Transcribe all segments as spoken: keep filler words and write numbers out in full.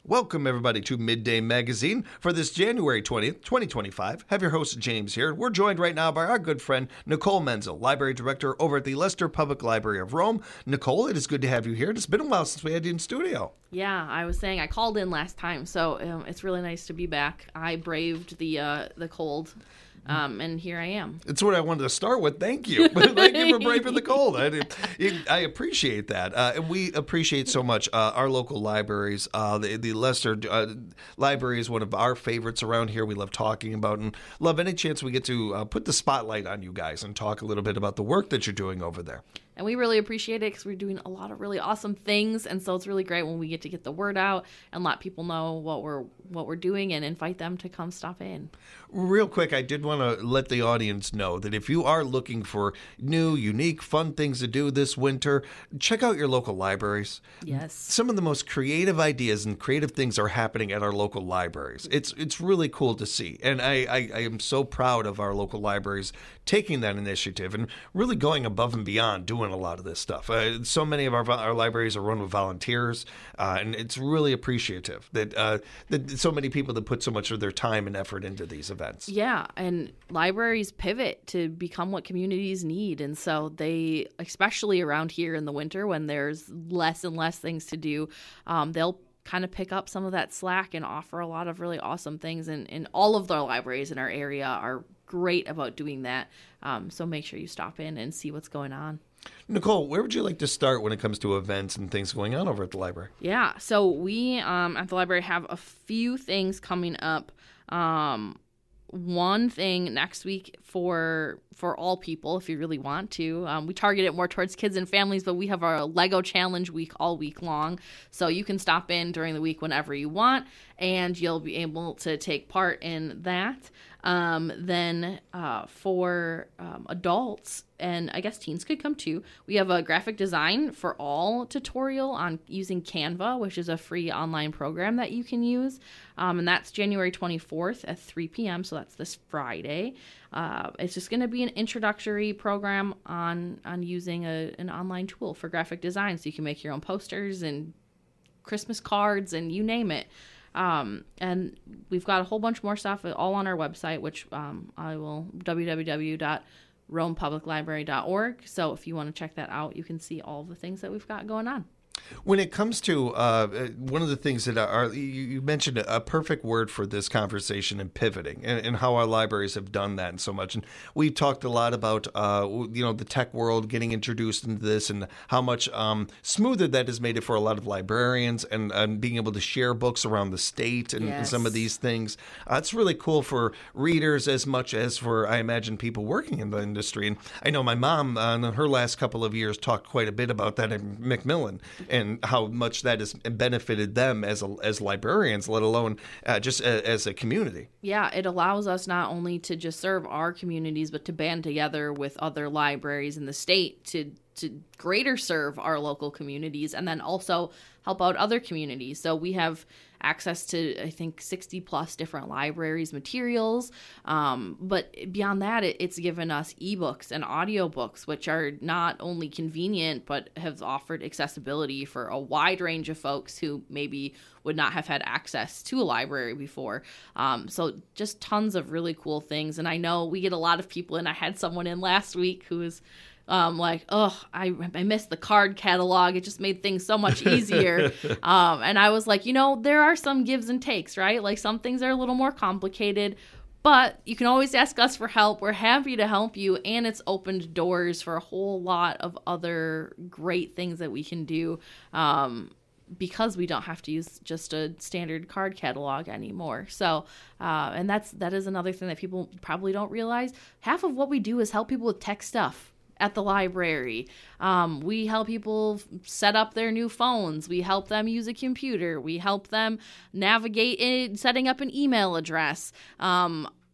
Welcome, everybody, to Midday Magazine for this January twentieth, twenty twenty-five. Have your host, James, here. We're joined right now by our good friend, Nicole Menzel, Library Director over at the Leicester Public Library of Rome. Nicole, it is good to have you here. It's been a while since we had you in studio. Yeah, I was saying I called in last time, so um, it's really nice to be back. I braved the uh, the cold. Um, and here I am. It's what I wanted to start with. Thank you. Thank you for braving the cold. I, I appreciate that. Uh, and we appreciate so much uh, our local libraries. Uh, the, the Leicester uh, Library is one of our favorites around here. We love talking about and love any chance we get to uh, put the spotlight on you guys and talk a little bit about the work that you're doing over there. And we really appreciate it because we're doing a lot of really awesome things. And so it's really great when we get to get the word out and let people know what we're what we're doing and invite them to come stop in. Real quick, I did want to let the audience know that if you are looking for new, unique, fun things to do this winter, check out your local libraries. Yes. Some of the most creative ideas and creative things are happening at our local libraries. It's it's really cool to see. And I, I, I am so proud of our local libraries taking that initiative and really going above and beyond doing a lot of this stuff. Uh, so many of our our libraries are run with volunteers, uh, and it's really appreciative that uh, that so many people that put so much of their time and effort into these events. Yeah, and libraries pivot to become what communities need, and so they, especially around here in the winter when there's less and less things to do, um, they'll kind of pick up some of that slack and offer a lot of really awesome things, and, and all of the libraries in our area are great about doing that. Um, so make sure you stop in and see what's going on. Nicole, where would you like to start when it comes to events and things going on over at the library? Yeah, so we um, at the library have a few things coming up. Um, one thing next week for for all people, if you really want to. Um, we target it more towards kids and families, but we have our Lego Challenge week all week long. So you can stop in during the week whenever you want, and you'll be able to take part in that. Um, then uh, for um, adults, and I guess teens could come too, we have a graphic design for all tutorial on using Canva, which is a free online program that you can use. Um, and that's January twenty-fourth at three p.m., so that's this Friday. Uh, it's just going to be an introductory program on on using a, an online tool for graphic design, so you can make your own posters and Christmas cards and you name it. Um, and we've got a whole bunch more stuff all on our website, which um, I will, w w w dot rome public library dot org. So if you want to check that out, you can see all the things that we've got going on. When it comes to uh, one of the things that are, you, you mentioned a perfect word for this conversation and pivoting, and, and how our libraries have done that and so much. And we've talked a lot about, uh, you know, the tech world getting introduced into this and how much um, smoother that has made it for a lot of librarians and, and being able to share books around the state and, Yes. and some of these things. Uh, it's really cool for readers as much as for, I imagine, people working in the industry. And I know my mom, uh, in her last couple of years, talked quite a bit about that in Macmillan, and how much that has benefited them as a, as librarians, let alone uh, just a, as a community. Yeah, it allows us not only to just serve our communities, but to band together with other libraries in the state to to greater serve our local communities, and then also help out other communities. So we have access to, I think, sixty plus different libraries, materials. Um, but beyond that, it, it's given us ebooks and audiobooks, which are not only convenient, but have offered accessibility for a wide range of folks who maybe would not have had access to a library before. Um, so just tons of really cool things. And I know we get a lot of people, and I had someone in last week who was Um, like, oh, I, I missed the card catalog. It just made things so much easier. um, and I was like, you know, there are some gives and takes, right? Like some things are a little more complicated, but you can always ask us for help. We're happy to help you. And it's opened doors for a whole lot of other great things that we can do. Um, because we don't have to use just a standard card catalog anymore. So, uh, and that's, that is another thing that people probably don't realize. Half of what we do is help people with tech stuff at the library. Um, we help people set up their new phones. We help them use a computer. We help them navigate in setting up an email address. Um,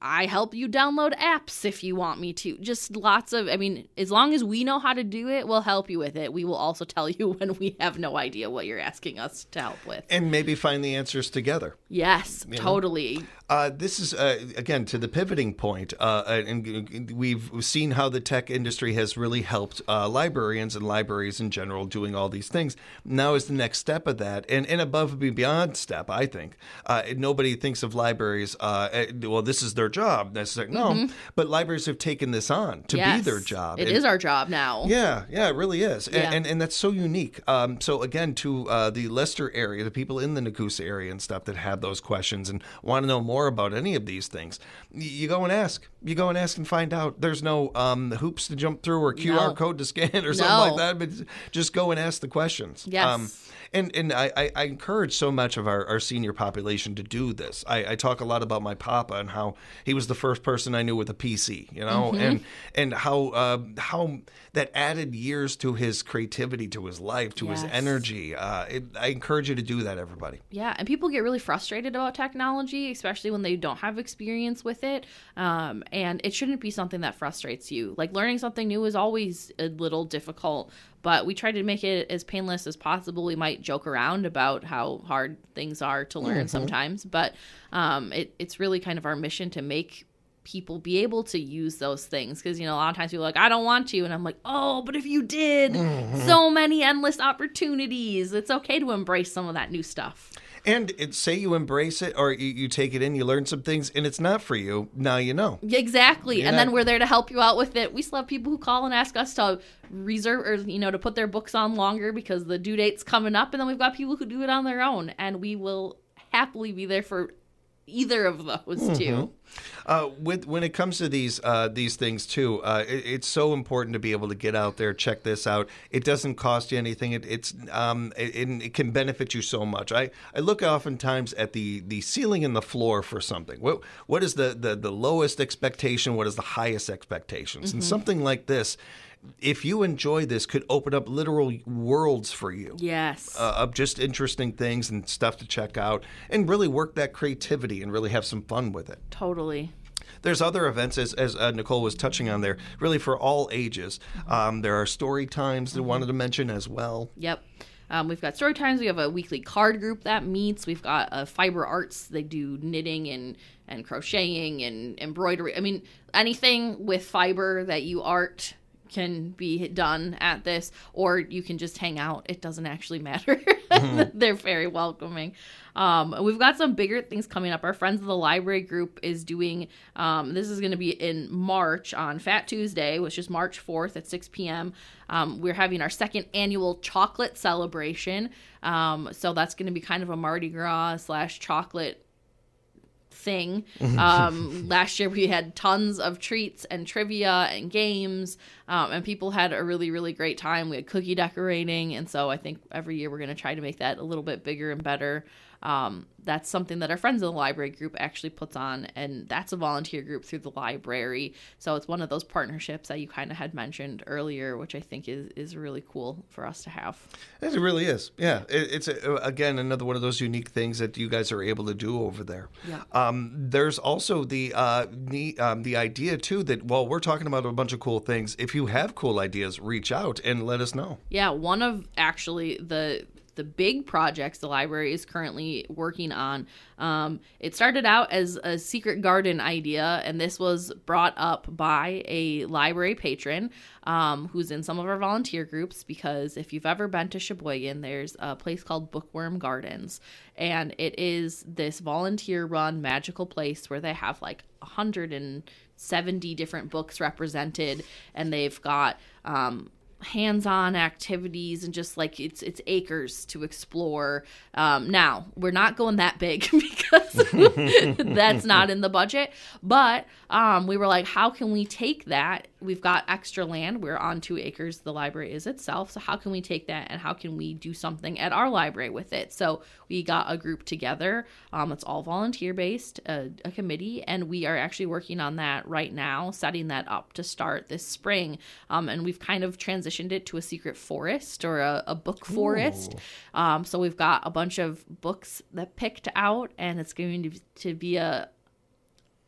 I help you download apps if you want me to. Just lots of, I mean, as long as we know how to do it, we'll help you with it. We will also tell you when we have no idea what you're asking us to help with. And maybe find the answers together. Yes, you totally. Uh, this is, uh, again, to the pivoting point, uh, and we've seen how the tech industry has really helped uh, librarians and libraries in general doing all these things. Now is the next step of that, and an above and beyond step, I think. Uh, nobody thinks of libraries, uh, well, this is their job necessarily. No, mm-hmm. but libraries have taken this on to yes, be their job. It and, is our job now. Yeah, yeah, it really is. Yeah. And, and and that's so unique. Um, so again, to uh, the Leicester area, the people in the Nakusa area and stuff that have those questions and want to know more about any of these things, you go and ask. You go and ask and find out. There's no um, hoops to jump through or Q R no. code to scan or something no. like that, but just go and ask the questions. Yes. Um, And and I, I encourage so much of our, our senior population to do this. I, I talk a lot about my papa and how he was the first person I knew with a P C, you know, mm-hmm. and and how uh, how that added years to his creativity, to his life, to yes. his energy. Uh, it, I encourage you to do that, everybody. Yeah, and people get really frustrated about technology, especially when they don't have experience with it. Um, and it shouldn't be something that frustrates you. Like learning something new is always a little difficult. But we try to make it as painless as possible. We might joke around about how hard things are to learn mm-hmm. sometimes, but um, it, it's really kind of our mission to make people be able to use those things. Because, you know, a lot of times people are like, I don't want to. And I'm like, oh, but if you did, mm-hmm. so many endless opportunities. It's okay to embrace some of that new stuff. And it, say you embrace it or you, you take it in, you learn some things, and it's not for you. Now you know. Exactly. You're and not... then we're there to help you out with it. We still have people who call and ask us to reserve or, you know, to put their books on longer because the due date's coming up. And then we've got people who do it on their own. And we will happily be there for either of those mm-hmm. two. Uh, with when it comes to these uh, these things too, uh, it, it's so important to be able to get out there, check this out. It doesn't cost you anything. It, it's um, it, it can benefit you so much. I, I look oftentimes at the, the ceiling and the floor for something. What what is the, the, the lowest expectation? What is the highest expectations? Mm-hmm. And something like this, if you enjoy this, could open up literal worlds for you. Yes. Uh, of just interesting things and stuff to check out and really work that creativity and really have some fun with it. Totally. There's other events, as, as uh, Nicole was touching on there, really for all ages. Um, there are story times that I wanted to mention as well. Yep. Um, we've got story times. We have a weekly card group that meets. We've got uh, fiber arts. They do knitting and, and crocheting and embroidery. I mean, anything with fiber that you art can be done at this, or you can just hang out. It doesn't actually matter. Mm-hmm. They're very welcoming. Um, we've got some bigger things coming up. Our Friends of the Library group is doing, um, this is going to be in March on Fat Tuesday, which is March fourth at six p.m. Um, we're having our second annual chocolate celebration. Um, so that's going to be kind of a Mardi Gras slash chocolate thing. Um, last year we had tons of treats and trivia and games, um, and people had a really, really great time. We had cookie decorating, and so I think every year we're going to try to make that a little bit bigger and better. Um, that's something that our Friends of the Library group actually puts on, and that's a volunteer group through the library. So it's one of those partnerships that you kind of had mentioned earlier, which I think is, is really cool for us to have. It really is. Yeah. It, it's, a, again, another one of those unique things that you guys are able to do over there. Yeah. Um, there's also the, uh, the, um, the idea, too, that while we're talking about a bunch of cool things, if you have cool ideas, reach out and let us know. Yeah. One of actually the... the big projects the library is currently working on. Um, it started out as a secret garden idea, and this was brought up by a library patron um, who's in some of our volunteer groups, because if you've ever been to Sheboygan, there's a place called Bookworm Gardens, and it is this volunteer-run magical place where they have like one hundred seventy different books represented, and they've got um, hands-on activities and just like it's it's acres to explore. Um, now we're not going that big because that's not in the budget, but um, we were like, how can we take that? We've got extra land. We're on two acres. The library is itself. So how can we take that and how can we do something at our library with it? So we got a group together. Um, it's all volunteer based, a, a committee, and we are actually working on that right now, setting that up to start this spring. Um, and we've kind of transitioned it to a secret forest or a, a book forest. Um, so we've got a bunch of books that picked out, and it's going to, to be a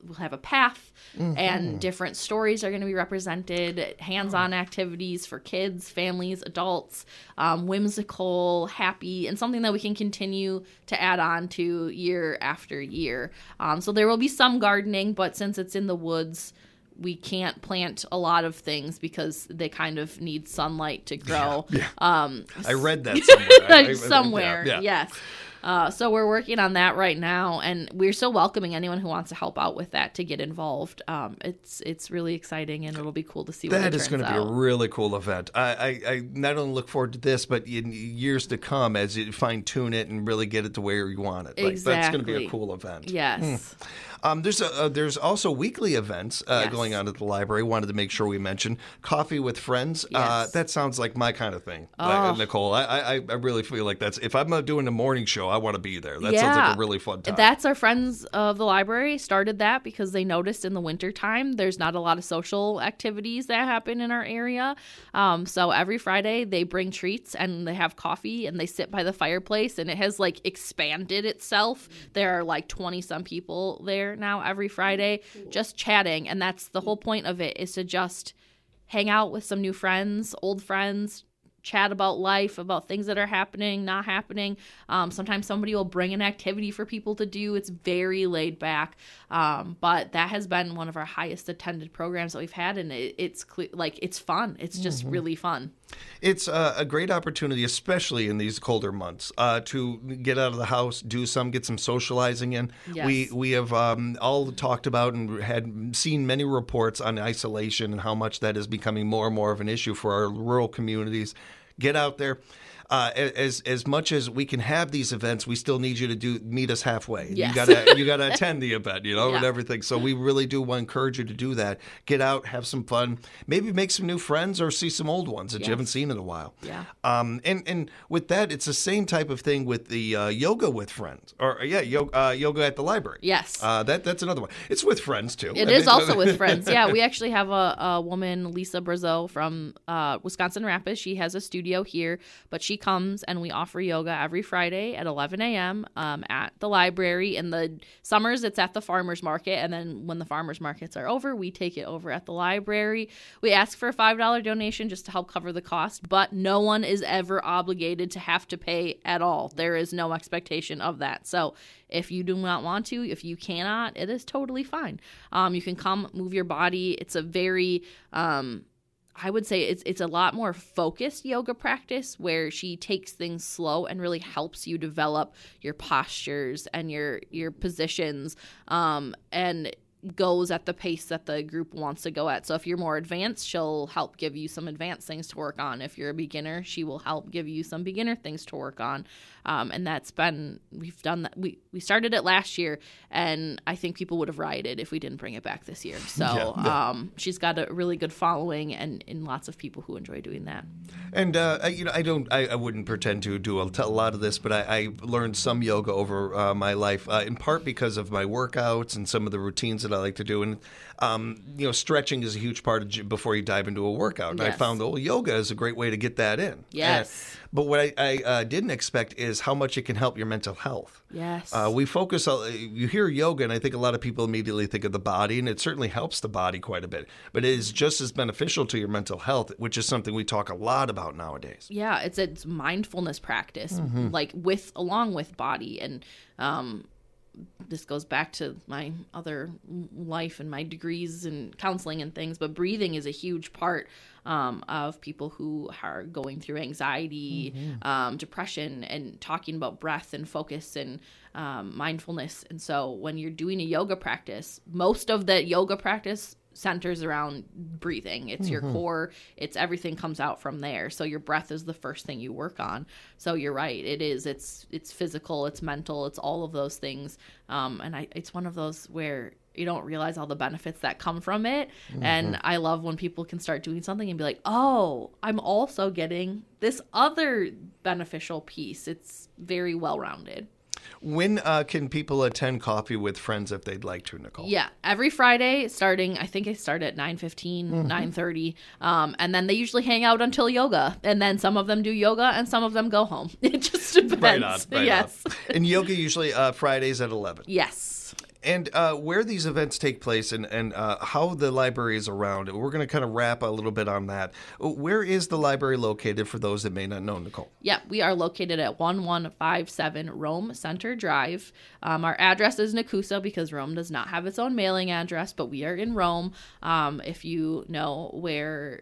we'll have a path, mm-hmm. and different stories are going to be represented, hands-on oh. activities for kids, families, adults, um, whimsical, happy, and something that we can continue to add on to year after year. Um, so there will be some gardening, but since it's in the woods, we can't plant a lot of things because they kind of need sunlight to grow. Yeah, yeah. Um, I read that somewhere. I, I, somewhere, yeah, yeah. yes. Uh, so we're working on that right now, and we're still welcoming anyone who wants to help out with that to get involved. Um, it's it's really exciting, and it'll be cool to see what it turns out. That is going to be a really cool event. I, I, I not only look forward to this, but in years to come as you fine-tune it and really get it to where you want it. Like, exactly. That's going to be a cool event. Yes. Hmm. Um, there's a, uh, there's also weekly events uh, yes. going on at the library. Wanted to make sure we mentioned Coffee with Friends. Yes. Uh, that sounds like my kind of thing, oh. like, Nicole. I, I I really feel like that's if I'm doing a morning show, I want to be there. That yeah. sounds like a really fun time. That's our friends of the library started that because they noticed in the wintertime there's not a lot of social activities that happen in our area. Um, so every Friday they bring treats and they have coffee and they sit by the fireplace, and it has like expanded itself. There are like twenty some people there now every Friday just chatting, and that's the whole point of it, is to just hang out with some new friends, old friends, chat about life, about things that are happening, not happening. Um, sometimes somebody will bring an activity for people to do. It's very laid back, um, but that has been one of our highest attended programs that we've had, and it, it's cle- like it's fun. It's just mm-hmm. really fun. It's uh, a great opportunity, especially in these colder months, uh, to get out of the house, do some, get some socializing in. Yes. We we have um, all talked about and had seen many reports on isolation and how much that is becoming more and more of an issue for our rural communities. Get out there. Uh, as as much as we can have these events, we still need you to do meet us halfway. Yes. You gotta you gotta attend the event, you know, yeah. and everything. So we really do want to encourage you to do that. Get out, have some fun, maybe make some new friends or see some old ones that yes. you haven't seen in a while. Yeah. Um. And and with that, it's the same type of thing with the uh, yoga with friends, or yeah, yoga, uh, yoga at the library. Yes. Uh, that that's another one. It's with friends too. It I is mean, also with friends. Yeah, we actually have a, a woman, Lisa Brazeau from uh, Wisconsin Rapids. She has a studio here, but she comes and we offer yoga every Friday at eleven a.m. Um, at the library. In the summers, it's at the farmers market, and then when the farmers markets are over, we take it over at the library. We ask for a five dollars donation just to help cover the cost, but no one is ever obligated to have to pay at all. There is no expectation of that. So if you do not want to, if you cannot, it is totally fine. Um, you can come, move your body. It's a very... Um, I would say it's it's a lot more focused yoga practice where she takes things slow and really helps you develop your postures and your your positions, um, and goes at the pace that the group wants to go at. So if you're more advanced, she'll help give you some advanced things to work on. If you're a beginner, she will help give you some beginner things to work on. Um, and that's been, we've done that. We, we started it last year, and I think people would have rioted if we didn't bring it back this year. So yeah, yeah. Um, she's got a really good following and, and lots of people who enjoy doing that. And, uh, I, you know, I don't, I, I wouldn't pretend to do a, a lot of this, but I, I learned some yoga over uh, my life, uh, in part because of my workouts and some of the routines that I like to do. And, um, you know, stretching is a huge part of before you dive into a workout. And yes. I found, oh, yoga is a great way to get that in. Yes. And, but what I, I uh, didn't expect is how much it can help your mental health. Yes. Uh, we focus on, you hear yoga, and I think a lot of people immediately think of the body, and it certainly helps the body quite a bit. But it is just as beneficial to your mental health, which is something we talk a lot about nowadays. Yeah, it's a it's mindfulness practice, mm-hmm. like with along with body. And um, this goes back to my other life and my degrees in counseling and things, but breathing is a huge part um, of people who are going through anxiety, mm-hmm. um, depression, and talking about breath and focus and um, mindfulness. And so when you're doing a yoga practice, most of the yoga practice centers around breathing. It's mm-hmm. your core. It's everything comes out from there. So your breath is the first thing you work on. So you're right. It is. It's it's physical. It's mental. It's all of those things. Um, and I, it's one of those where you don't realize all the benefits that come from it. Mm-hmm. And I love when people can start doing something and be like, oh, I'm also getting this other beneficial piece. It's very well-rounded. When uh, can people attend Coffee with Friends if they'd like to, Nicole? Yeah, every Friday starting, I think I start at nine fifteen, mm-hmm. nine thirty, um, and then they usually hang out until yoga, and then some of them do yoga and some of them go home. It just depends. Right on, right yes. on. And yoga usually uh, Fridays at eleven. Yes. And uh, where these events take place and, and uh, how the library is around, we're going to kind of wrap a little bit on that. Where is the library located for those that may not know, Nicole? Yeah, we are located at one one five seven Rome Center Drive. Um, our address is Nakusa because Rome does not have its own mailing address, but we are in Rome. Um, if you know where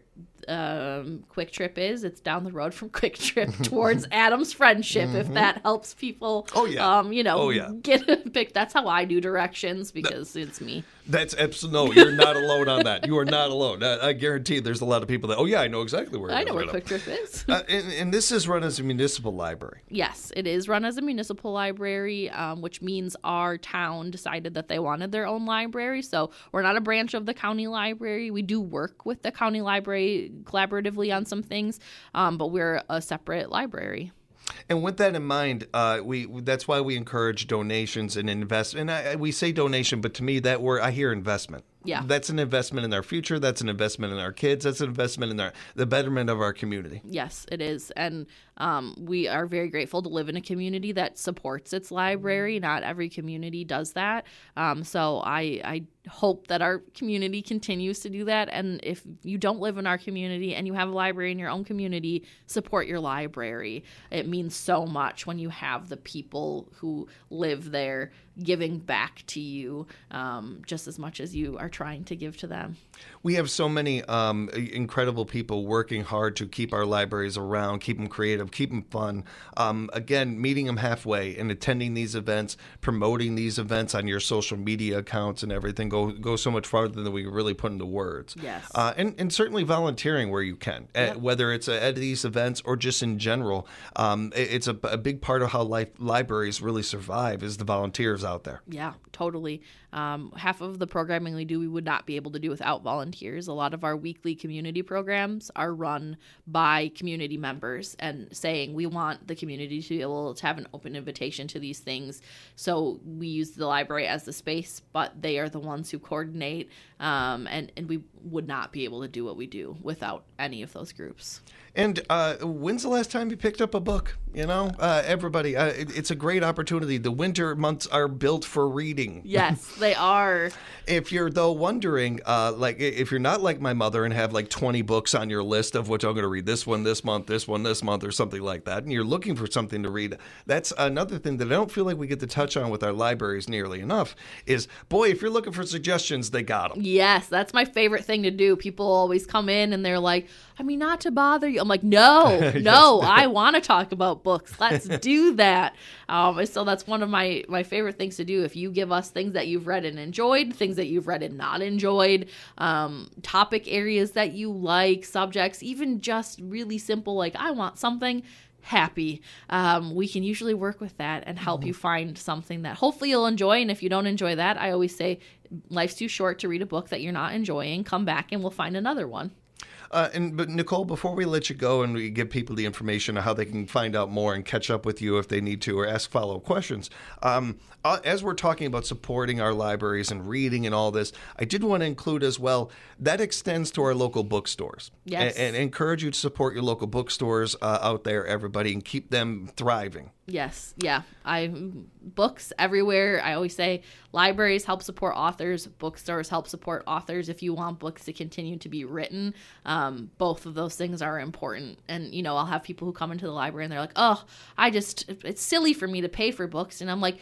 um, Quick Trip is, it's down the road from Quick Trip towards Adams Friendship, mm-hmm. if that helps people, oh, yeah. um, you know, oh, yeah. get a pick. That's how I do directions because no. it's me. That's absolutely, no, you're not alone on that. You are not alone. I, I guarantee there's a lot of people that, oh, yeah, I know exactly where it I is. know where right Quick Trip is. uh, and, and this is run as a municipal library. Yes, it is run as a municipal library, um, which means our town decided that they wanted their own library. So we're not a branch of the county library. We do work with the county library collaboratively on some things, um, but we're a separate library. And with that in mind, uh, we that's why we encourage donations and investment. And I, we say donation, but to me, that word I hear investment. Yeah, that's an investment in our future. That's an investment in our kids. That's an investment in our the betterment of our community. Yes, it is, and um, we are very grateful to live in a community that supports its library. Not every community does that, um, so I, I hope that our community continues to do that. And if you don't live in our community and you have a library in your own community, support your library. It means so much when you have the people who live there giving back to you um, just as much as you are trying to give to them. We have so many um, incredible people working hard to keep our libraries around, keep them creative, keep them fun. Um, again, meeting them halfway and attending these events, promoting these events on your social media accounts and everything go go so much farther than we really put into words. Yes. Uh, and, and certainly volunteering where you can, yep. uh, whether it's at these events or just in general. Um, it, it's a, a big part of how life, libraries really survive is the volunteers out there. Yeah, totally. Um, half of the programming we do, we would not be able to do without volunteers. A lot of our weekly community programs are run by community members and saying we want the community to be able to have an open invitation to these things. So we use the library as the space, but they are the ones who coordinate, um, and, and we would not be able to do what we do without any of those groups. And uh, when's the last time you picked up a book? You know, uh, everybody, uh, it, it's a great opportunity. The winter months are built for reading. Yes, they are. If you're, though, wondering, uh, like, if you're not like my mother and have like twenty books on your list of which I'm going to read this one this month, this one this month, or something like that, and you're looking for something to read, that's another thing that I don't feel like we get to touch on with our libraries nearly enough is, boy, if you're looking for suggestions, they got them. Yes, that's my favorite thing to do. People always come in and they're like, I mean, not to bother you. I'm like, no, no, yes. I want to talk about books. Let's do that. Um, so that's one of my, my favorite things to do. If you give us things that you've read and enjoyed, things that you've read and not enjoyed, um, topic areas that you like, subjects, even just really simple, like I want something happy. Um, we can usually work with that and help mm-hmm. you find something that hopefully you'll enjoy. And if you don't enjoy that, I always say life's too short to read a book that you're not enjoying. Come back and we'll find another one. Uh, and but Nicole, before we let you go and we give people the information on how they can find out more and catch up with you if they need to or ask follow-up questions, um, uh, as we're talking about supporting our libraries and reading and all this, I did want to include as well, that extends to our local bookstores. Yes. And, and encourage you to support your local bookstores uh, out there, everybody, and keep them thriving. Yes. Yeah. I books everywhere. I always say libraries help support authors. Bookstores help support authors. If you want books to continue to be written, um, both of those things are important. And, you know, I'll have people who come into the library and they're like, oh, I just, it's silly for me to pay for books. And I'm like,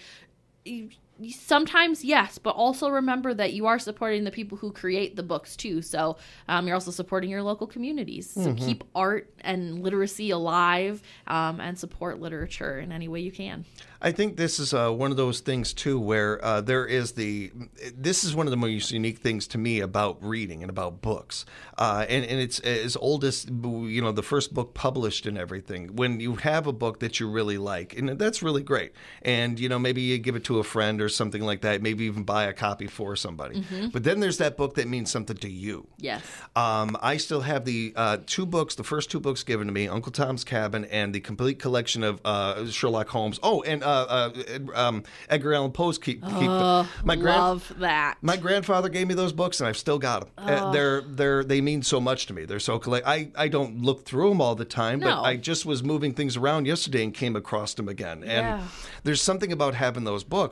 sometimes yes, but also remember that you are supporting the people who create the books too. So um, you're also supporting your local communities. So mm-hmm. keep art and literacy alive um, and support literature in any way you can. I think this is uh, one of those things, too, where uh, there is the – this is one of the most unique things to me about reading and about books. Uh, and, and it's as old as, you know, the first book published and everything. When you have a book that you really like, and that's really great. And, you know, maybe you give it to a friend or something like that. Maybe even buy a copy for somebody. Mm-hmm. But then there's that book that means something to you. Yes. Um, I still have the uh, two books, the first two books given to me, Uncle Tom's Cabin and the complete collection of uh, Sherlock Holmes. Oh, and – Uh, uh, um, Edgar Allan Poe's keep. keep oh, my grand- love that. My grandfather gave me those books, and I've still got them. Oh. Uh, they're they're they mean so much to me. They're so collect. I, I don't look through them all the time, no. but I just was moving things around yesterday and came across them again. And yeah. there's something about having those books. Uh,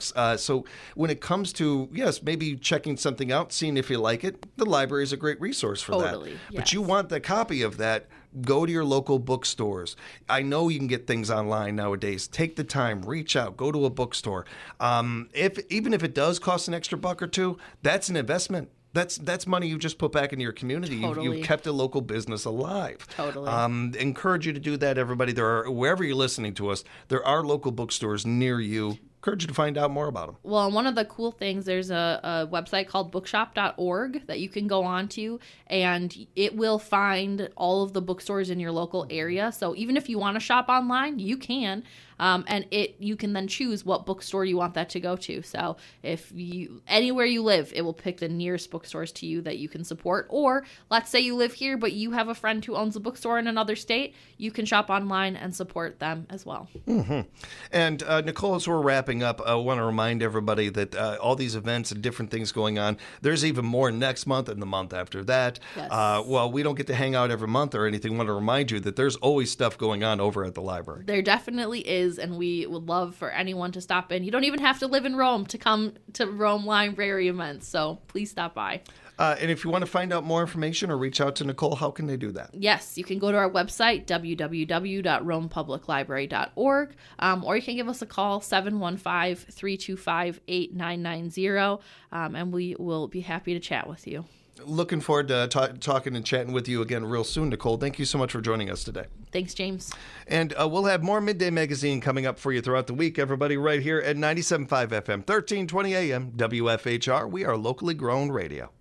So when it comes to, yes, maybe checking something out, seeing if you like it, the library is a great resource for Totally, that. yes. But you want the copy of that, go to your local bookstores. I know you can get things online nowadays. Take the time, reach out, go to a bookstore. Um, if even if it does cost an extra buck or two, that's an investment. That's that's money you just put back into your community. You've, Totally. you've kept a local business alive. Totally. Um, encourage you to do that, everybody. There are, wherever you're listening to us, there are local bookstores near you. Encourage you to find out more about them. Well, and one of the cool things, there's a, a website called bookshop dot org that you can go on to, and it will find all of the bookstores in your local area. So even if you want to shop online, you can. Um, and it you can then choose what bookstore you want that to go to. So if you anywhere you live, it will pick the nearest bookstores to you that you can support. Or let's say you live here, but you have a friend who owns a bookstore in another state, you can shop online and support them as well. Mm-hmm. And uh, Nicole, as we're wrapping up, I want to remind everybody that uh, all these events and different things going on, there's even more next month and the month after that. Yes. Uh, well, we don't get to hang out every month or anything. I want to remind you that there's always stuff going on over at the library. There definitely is, and we would love for anyone to stop in. You don't even have to live in Rome to come to Rome Library events, so please stop by. Uh, and if you want to find out more information or reach out to Nicole, how can they do that? Yes, you can go to our website, w w w dot rome public library dot org, um, or you can give us a call, seven one five, three two five, eight nine nine zero, um, and we will be happy to chat with you. Looking forward to ta- talking and chatting with you again real soon, Nicole. Thank you so much for joining us today. Thanks, James. And uh, we'll have more Midday Magazine coming up for you throughout the week, everybody, right here at ninety-seven point five F M, thirteen twenty A M, W F H R. We are locally grown radio.